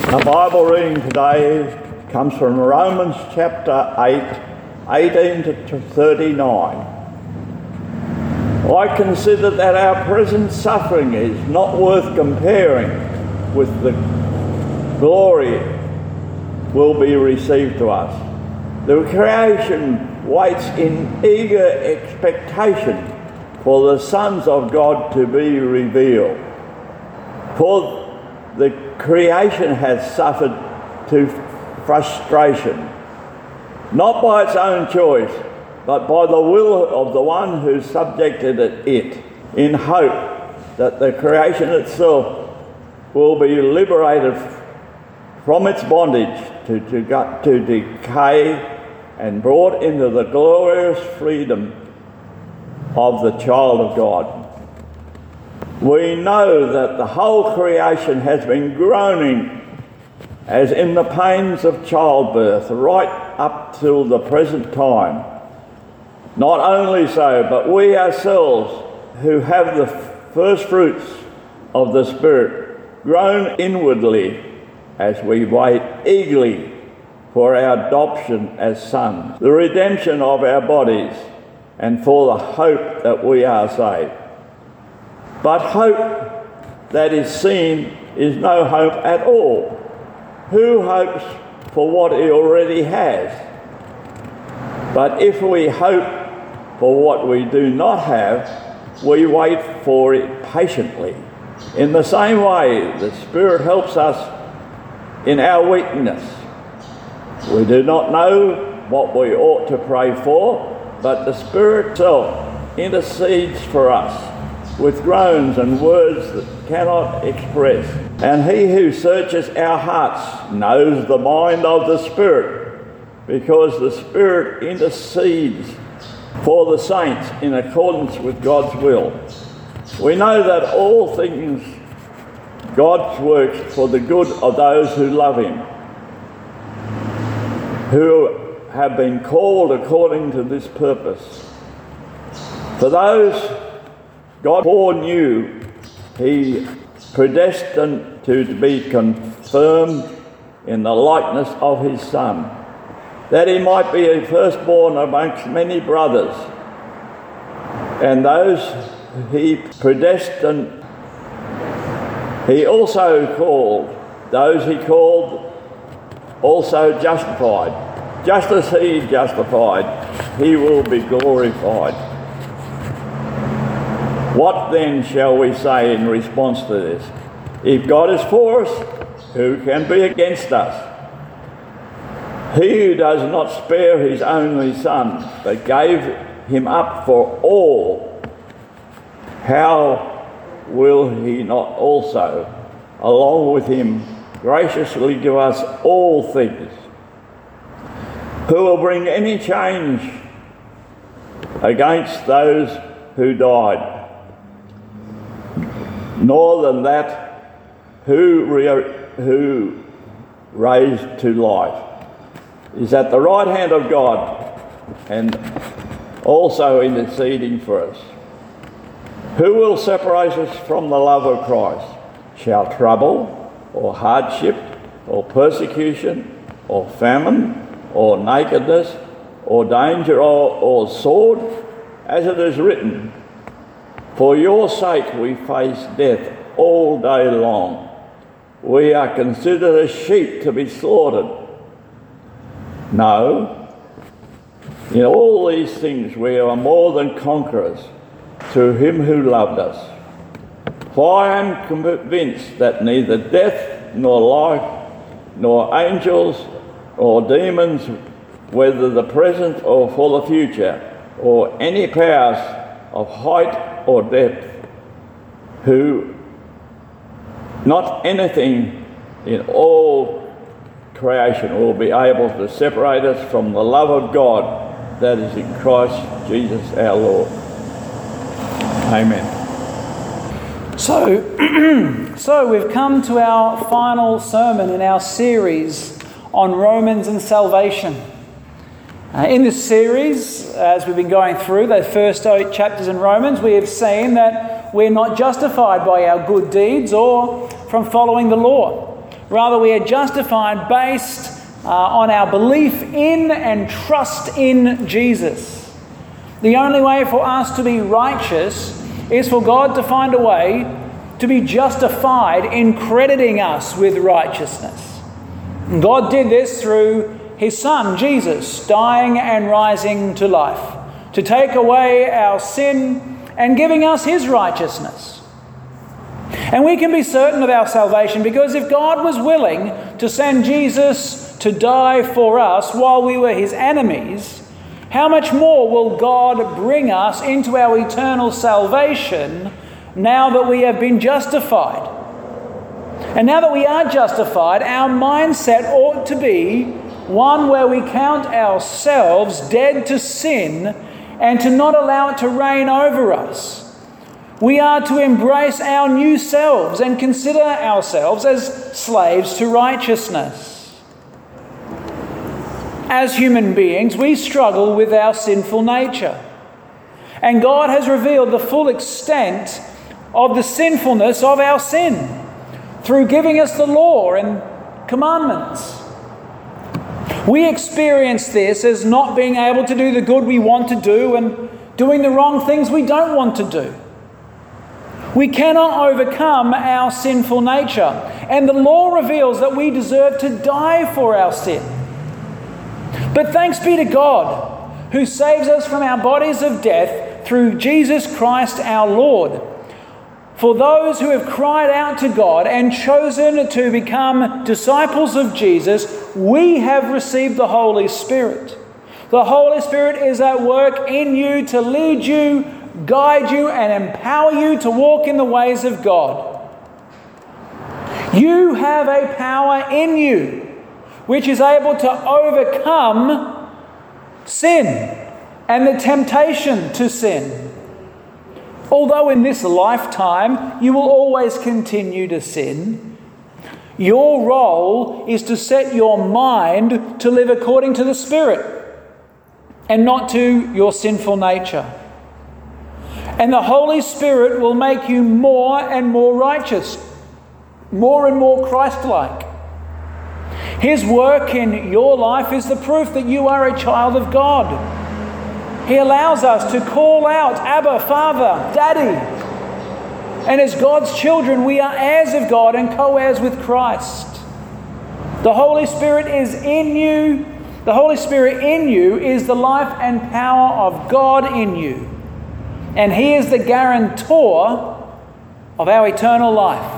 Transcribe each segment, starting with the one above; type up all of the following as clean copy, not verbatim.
The Bible reading today comes from Romans chapter 8, 18 to 39. I consider that our present suffering is not worth comparing with the glory will be received to us. The creation waits in eager expectation for the sons of God to be revealed. For the creation has suffered to frustration, not by its own choice, but by the will of the one who subjected it, in hope that the creation itself will be liberated from its bondage to decay and brought into the glorious freedom of the child of God. We know that the whole creation has been groaning as in the pains of childbirth right up till the present time. Not only so, but we ourselves who have the first fruits of the Spirit groan inwardly as we wait eagerly for our adoption as sons, the redemption of our bodies, and for the hope that we are saved. But hope that is seen is no hope at all. Who hopes for what he already has? But if we hope for what we do not have, we wait for it patiently. In the same way, the Spirit helps us in our weakness. We do not know what we ought to pray for, but the Spirit itself intercedes for us with groans and words that cannot express. And he who searches our hearts knows the mind of the Spirit, because the Spirit intercedes for the saints in accordance with God's will. We know that all things God works for the good of those who love him, who have been called according to this purpose. For those God foreknew, he predestined to be confirmed in the likeness of his Son, that he might be a firstborn amongst many brothers. And those he predestined, he also called. Those he called, also justified. Just as he justified, he will be glorified. What then shall we say in response to this? If God is for us, who can be against us? He who does not spare his only Son, but gave him up for all, how will he not also, along with him, graciously give us all things? Who will bring any change against those who died? Nor than that who raised to life is at the right hand of God and also interceding for us. Who will separate us from the love of Christ? Shall trouble, or hardship, or persecution, or famine, or nakedness, or danger, or sword? As it is written, for your sake we face death all day long. We are considered as sheep to be slaughtered. No, in all these things we are more than conquerors through him who loved us. For I am convinced that neither death nor life, nor angels or demons, whether the present or for the future, or any powers of height or depth, who not anything in all creation will be able to separate us from the love of God that is in Christ Jesus our Lord. Amen. So we've come to our final sermon in our series on Romans and salvation. In this series, as we've been going through the first 8 chapters in Romans, we have seen that we're not justified by our good deeds or from following the law, Rather, we are justified based on our belief in and trust in Jesus. The only way for us to be righteous is for God to find a way to be justified in crediting us with righteousness. And God did this through His Son, Jesus, dying and rising to life, to take away our sin and giving us His righteousness. And we can be certain of our salvation because if God was willing to send Jesus to die for us while we were His enemies, how much more will God bring us into our eternal salvation now that we have been justified? And now that we are justified, our mindset ought to be one where we count ourselves dead to sin and to not allow it to reign over us. We are to embrace our new selves and consider ourselves as slaves to righteousness. As human beings, we struggle with our sinful nature. And God has revealed the full extent of the sinfulness of our sin through giving us the law and commandments. We experience this as not being able to do the good we want to do and doing the wrong things we don't want to do. We cannot overcome our sinful nature, and the law reveals that we deserve to die for our sin. But thanks be to God, who saves us from our bodies of death through Jesus Christ our Lord. For those who have cried out to God and chosen to become disciples of Jesus, we have received the Holy Spirit. The Holy Spirit is at work in you to lead you, guide you, and empower you to walk in the ways of God. You have a power in you which is able to overcome sin and the temptation to sin. Although in this lifetime you will always continue to sin, your role is to set your mind to live according to the Spirit and not to your sinful nature. And the Holy Spirit will make you more and more righteous, more and more Christ-like. His work in your life is the proof that you are a child of God. He allows us to call out, Abba, Father, Daddy. And as God's children, we are heirs of God and co-heirs with Christ. The Holy Spirit is in you. The Holy Spirit in you is the life and power of God in you. And He is the guarantor of our eternal life.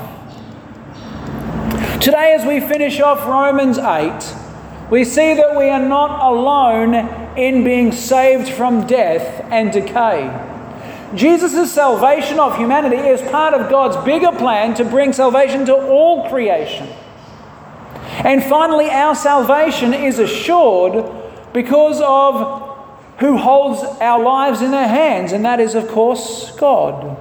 Today, as we finish off Romans 8, we see that we are not alone in being saved from death and decay. Jesus' salvation of humanity is part of God's bigger plan to bring salvation to all creation. And finally, our salvation is assured because of who holds our lives in their hands, and that is, of course, God.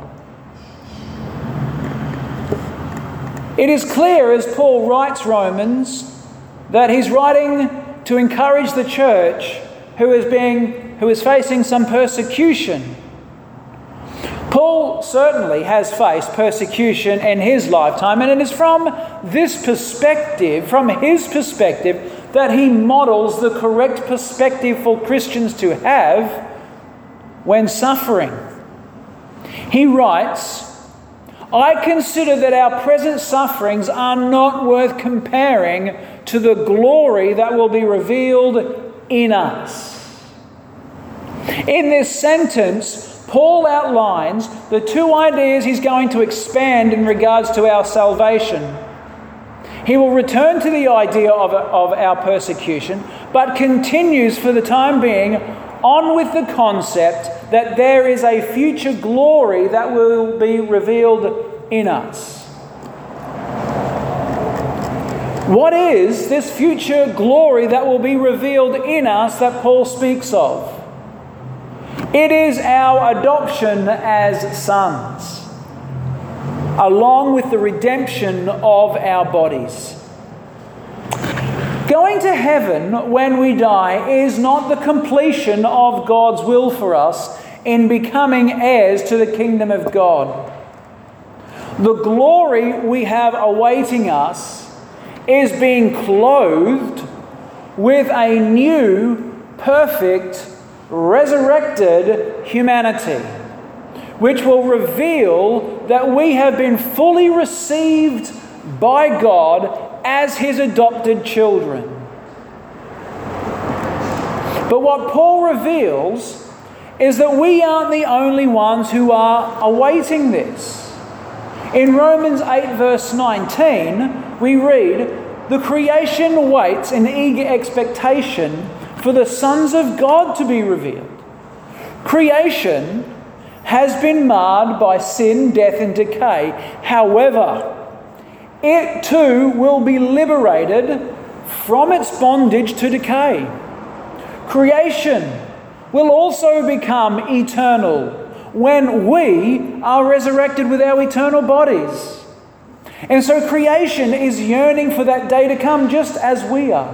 It is clear, as Paul writes Romans, that he's writing to encourage the church who is facing some persecution. Paul certainly has faced persecution in his lifetime, and it is from his perspective, that he models the correct perspective for Christians to have when suffering. He writes, I consider that our present sufferings are not worth comparing to the glory that will be revealed in us. In this sentence, Paul outlines the two ideas he's going to expand in regards to our salvation. He will return to the idea of our persecution, but continues for the time being on with the concept that there is a future glory that will be revealed in us. What is this future glory that will be revealed in us that Paul speaks of? It is our adoption as sons, along with the redemption of our bodies. Going to heaven when we die is not the completion of God's will for us in becoming heirs to the kingdom of God. The glory we have awaiting us is being clothed with a new, perfect, resurrected humanity, which will reveal that we have been fully received by God as His adopted children. But what Paul reveals is that we aren't the only ones who are awaiting this. In Romans 8 verse 19, we read, "The creation waits in eager expectation for the sons of God to be revealed. Creation has been marred by sin, death and decay. However, it too will be liberated from its bondage to decay. Creation will also become eternal when we are resurrected with our eternal bodies." And so creation is yearning for that day to come just as we are.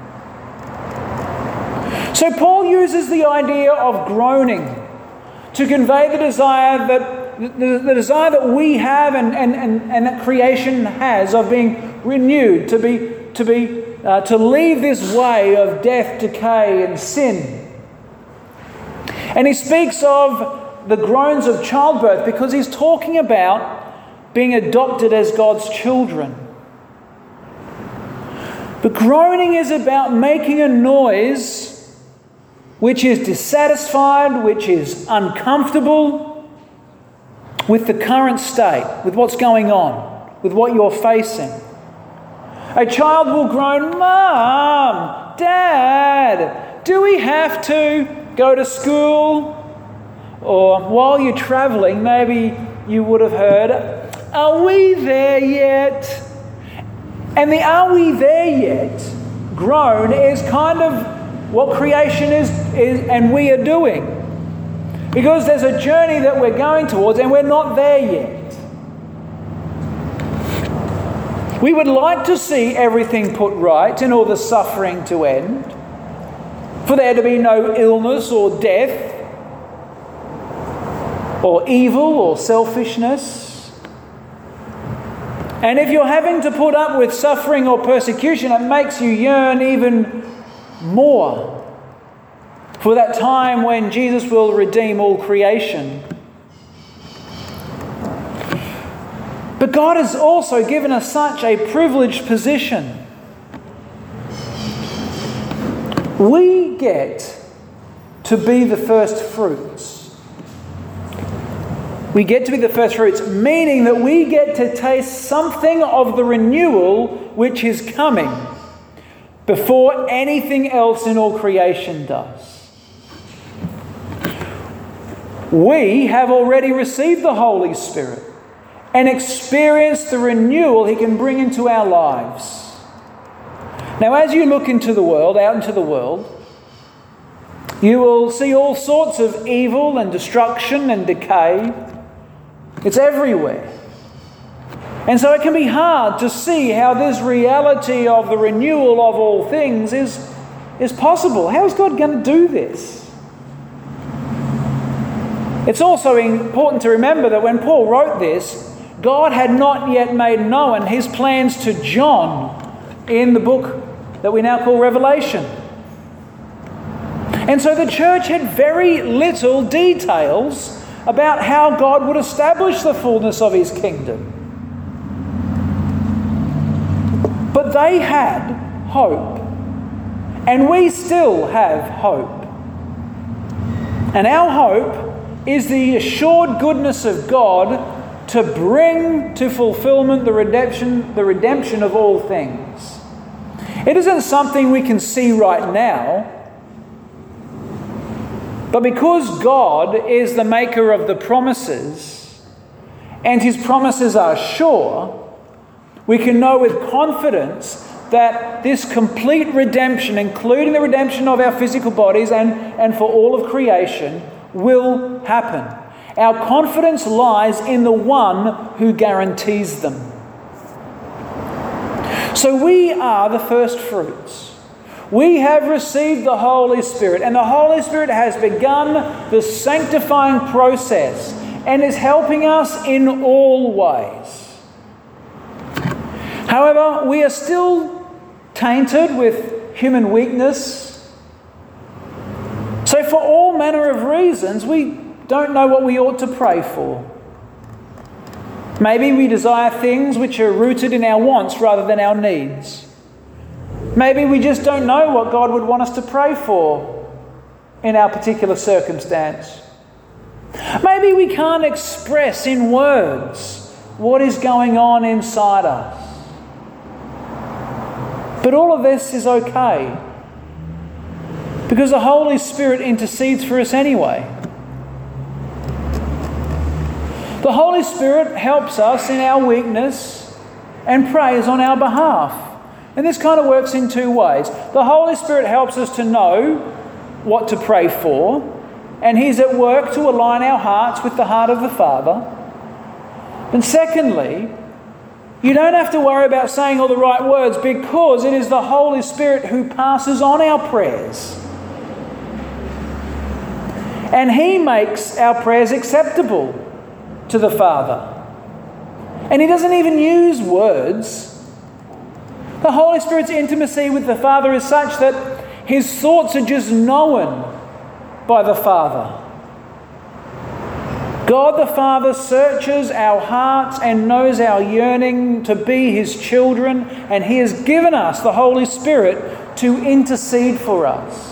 So Paul uses the idea of groaning to convey the desire that we have and that creation has of being renewed, to leave this way of death, decay and sin. And he speaks of the groans of childbirth because he's talking about being adopted as God's children. But groaning is about making a noise which is dissatisfied, which is uncomfortable with the current state, with what's going on, with what you're facing. A child will groan, "Mom, Dad, do we have to go to school?" Or while you're travelling, maybe you would have heard, "Are we there yet?" And the "are we there yet" groan is kind of what creation is and we are doing. Because there's a journey that we're going towards and we're not there yet. We would like to see everything put right and all the suffering to end, for there to be no illness or death or evil or selfishness. And if you're having to put up with suffering or persecution, it makes you yearn even more for that time when Jesus will redeem all creation. But God has also given us such a privileged position. We get to be the first fruits. We get to be the first fruits, meaning that we get to taste something of the renewal which is coming before anything else in all creation does. We have already received the Holy Spirit and experienced the renewal He can bring into our lives. Now, as you look into the world, out into the world, you will see all sorts of evil and destruction and decay. It's everywhere. And so it can be hard to see how this reality of the renewal of all things is possible. How is God going to do this? It's also important to remember that when Paul wrote this, God had not yet made known His plans to John in the book that we now call Revelation. And so the church had very little details about how God would establish the fullness of His kingdom. But they had hope. And we still have hope. And our hope is the assured goodness of God to bring to fulfillment the redemption of all things. It isn't something we can see right now, but because God is the maker of the promises, and His promises are sure, we can know with confidence that this complete redemption, including the redemption of our physical bodies and for all of creation, will happen. Our confidence lies in the one who guarantees them. So we are the first fruits. We have received the Holy Spirit, and the Holy Spirit has begun the sanctifying process and is helping us in all ways. However, we are still tainted with human weakness. So for all manner of reasons, we don't know what we ought to pray for. Maybe we desire things which are rooted in our wants rather than our needs. Maybe we just don't know what God would want us to pray for in our particular circumstance. Maybe we can't express in words what is going on inside us. But all of this is okay, because the Holy Spirit intercedes for us anyway. The Holy Spirit helps us in our weakness and prays on our behalf. And this kind of works in two ways. The Holy Spirit helps us to know what to pray for, and He's at work to align our hearts with the heart of the Father. And secondly, you don't have to worry about saying all the right words, because it is the Holy Spirit who passes on our prayers. And He makes our prayers acceptable to the Father. And He doesn't even use words. The Holy Spirit's intimacy with the Father is such that His thoughts are just known by the Father. God the Father searches our hearts and knows our yearning to be His children, and He has given us the Holy Spirit to intercede for us.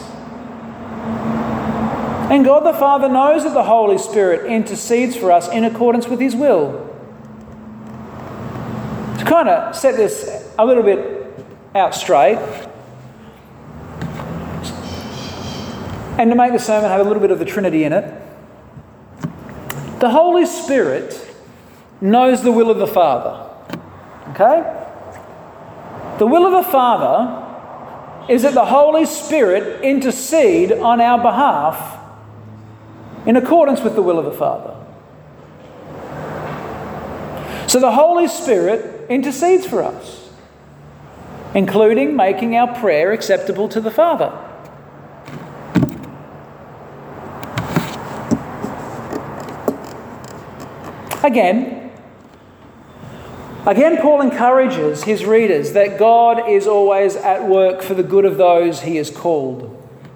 And God the Father knows that the Holy Spirit intercedes for us in accordance with His will. To kind of set this a little bit out straight, and to make the sermon have a little bit of the Trinity in it, the Holy Spirit knows the will of the Father. Okay? The will of the Father is that the Holy Spirit intercede on our behalf in accordance with the will of the Father. So the Holy Spirit intercedes for us, including making our prayer acceptable to the Father. Again, Paul encourages his readers that God is always at work for the good of those He has called.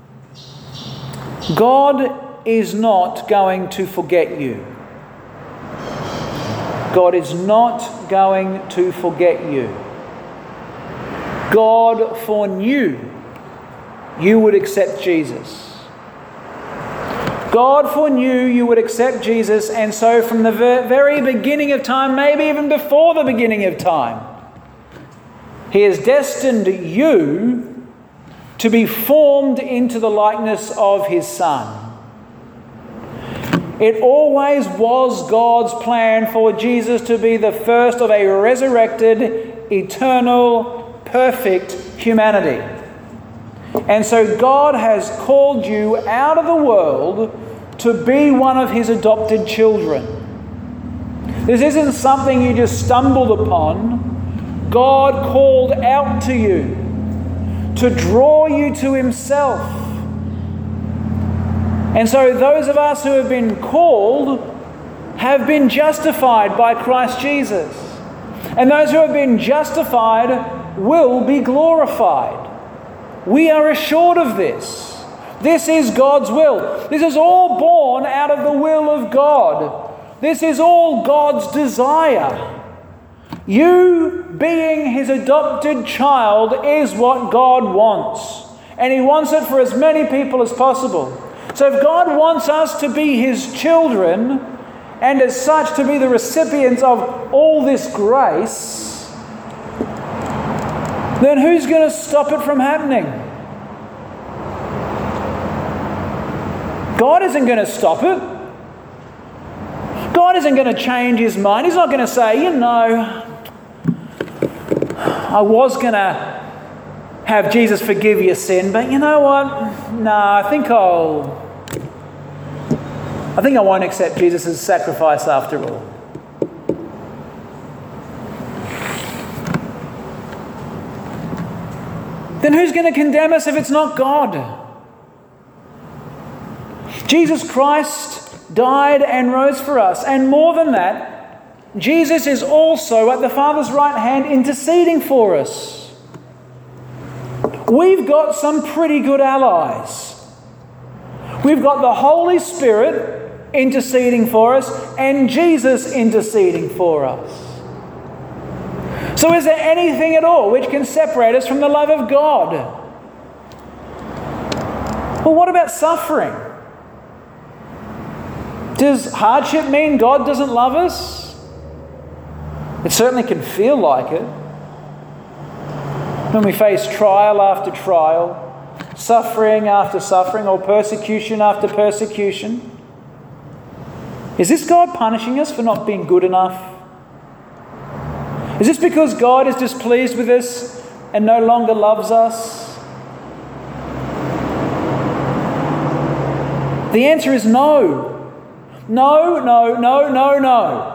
God is not going to forget you. God is not going to forget you. God foreknew you would accept Jesus. God foreknew you would accept Jesus, and so from the very beginning of time, maybe even before the beginning of time, He has destined you to be formed into the likeness of His Son. It always was God's plan for Jesus to be the first of a resurrected, eternal, perfect humanity. And so God has called you out of the world to be one of His adopted children. This isn't something you just stumbled upon. God called out to you to draw you to Himself. And so those of us who have been called have been justified by Christ Jesus. And those who have been justified will be glorified. We are assured of this. This is God's will. This is all born out of the will of God. This is all God's desire. You being His adopted child is what God wants. And He wants it for as many people as possible. So if God wants us to be His children, and as such to be the recipients of all this grace, then who's going to stop it from happening? God isn't going to stop it. God isn't going to change His mind. He's not going to say, I was going to have Jesus forgive your sin, but you know what? No, I think I won't accept Jesus' sacrifice after all. Then who's going to condemn us if it's not God? Jesus Christ died and rose for us. And more than that, Jesus is also at the Father's right hand interceding for us. We've got some pretty good allies. We've got the Holy Spirit interceding for us and Jesus interceding for us. So is there anything at all which can separate us from the love of God? Well, what about suffering? Does hardship mean God doesn't love us? It certainly can feel like it. When we face trial after trial, suffering after suffering, or persecution after persecution, is this God punishing us for not being good enough? Is this because God is displeased with us and no longer loves us? The answer is no. No, no, no, no, no.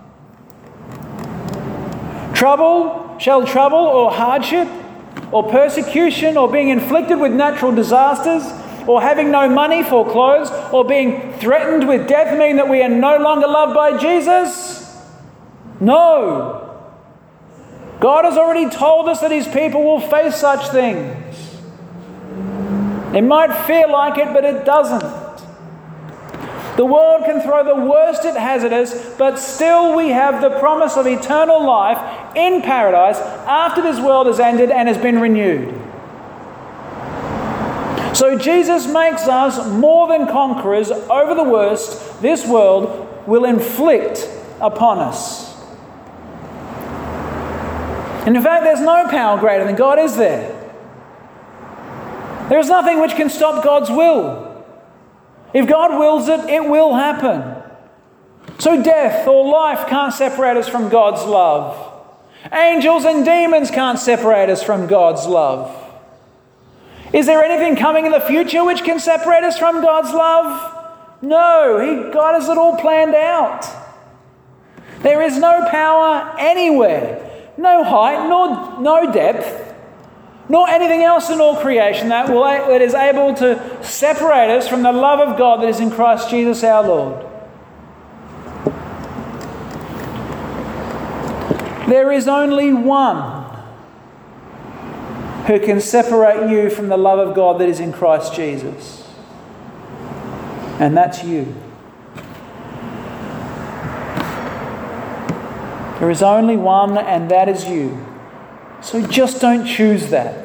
Trouble or hardship or persecution or being inflicted with natural disasters or having no money for clothes or being threatened with death mean that we are no longer loved by Jesus? No. God has already told us that His people will face such things. It might feel like it, but it doesn't. The world can throw the worst it has at us, but still we have the promise of eternal life in paradise after this world has ended and has been renewed. So Jesus makes us more than conquerors over the worst this world will inflict upon us. And in fact, there's no power greater than God, is there? There is nothing which can stop God's will. If God wills it, it will happen. So death or life can't separate us from God's love. Angels and demons can't separate us from God's love. Is there anything coming in the future which can separate us from God's love? No, God has it all planned out. There is no power anywhere, no height, nor no depth, nor anything else in all creation that is able to separate us from the love of God that is in Christ Jesus our Lord. There is only one who can separate you from the love of God that is in Christ Jesus. And that's you. There is only one, and that is you. So just don't choose that.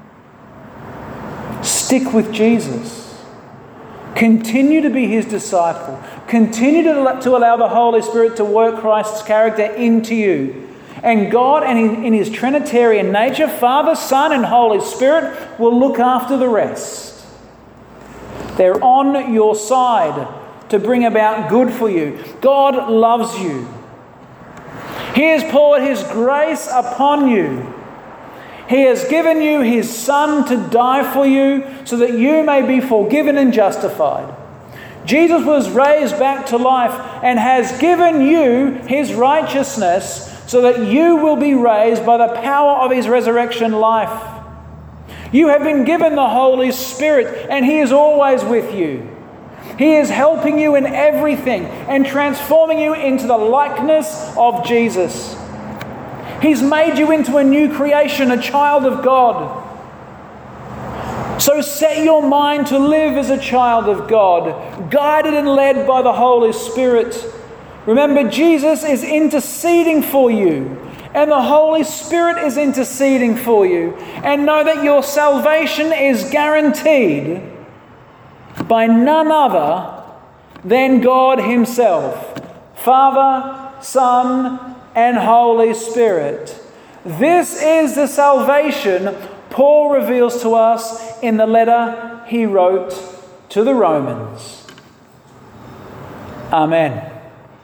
Stick with Jesus. Continue to be His disciple. Continue to allow the Holy Spirit to work Christ's character into you. And God, and in His Trinitarian nature, Father, Son, and Holy Spirit will look after the rest. They're on your side to bring about good for you. God loves you. He has poured His grace upon you. He has given you His Son to die for you so that you may be forgiven and justified. Jesus was raised back to life and has given you His righteousness so that you will be raised by the power of His resurrection life. You have been given the Holy Spirit and He is always with you. He is helping you in everything and transforming you into the likeness of Jesus. He's made you into a new creation, a child of God. So set your mind to live as a child of God, guided and led by the Holy Spirit. Remember, Jesus is interceding for you, and the Holy Spirit is interceding for you. And know that your salvation is guaranteed by none other than God Himself, Father, Son, and Holy Spirit. This is the salvation Paul reveals to us in the letter he wrote to the Romans. Amen.